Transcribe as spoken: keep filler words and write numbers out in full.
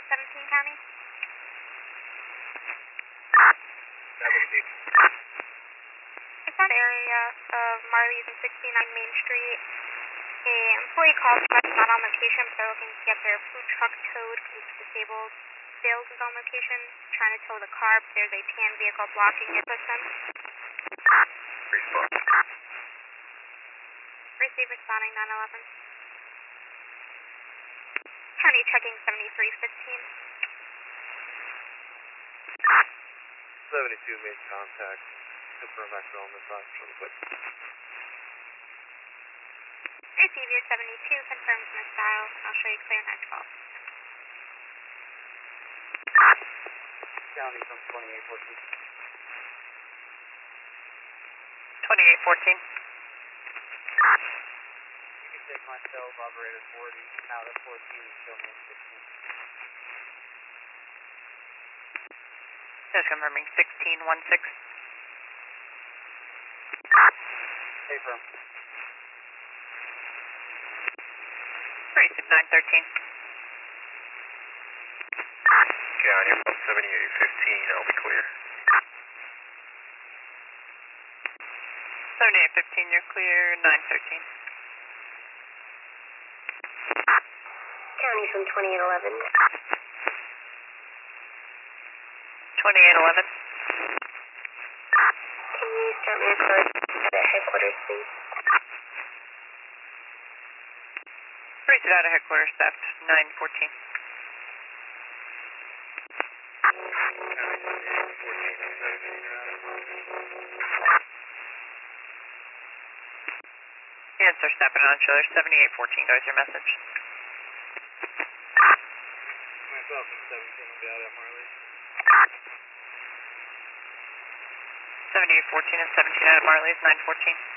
seventeen County. seventy. It's that area of Marley's and sixty-nine Main Street. A employee called but not on location, but they're looking to get their food truck towed because it's disabled. Sales is on location, trying to tow the car, but there's a tan vehicle blocking it with them. Response. Receive responding nine eleven. County checking seventy-three fifteen. seventy-two made contact. Confirm actual on the side for the quick. Receive your seventy-two, confirms Miss Dial. I'll show you clear nine twelve. County from twenty-eight fourteen. twenty-eight fourteen. You can take myself, operator forty, out of fourteen, show me at sixteen. Just confirming sixteen one six. Hey, firm. Receive nine thirteen. County from seventy-eight fifteen, I'll be clear. seventy-eight fifteen, you're clear, nine thirteen. County from twenty-eight eleven. twenty-eight eleven. Can you start me a card at headquarters, please? Receive out of headquarters, staff nine fourteen. Yes, sir, stepping on shoulder, seventy-eight fourteen, that was your message. Myself from seventeen, I'll be out at Marley. seventy-eight fourteen and seventeen out of Marley's, nine fourteen.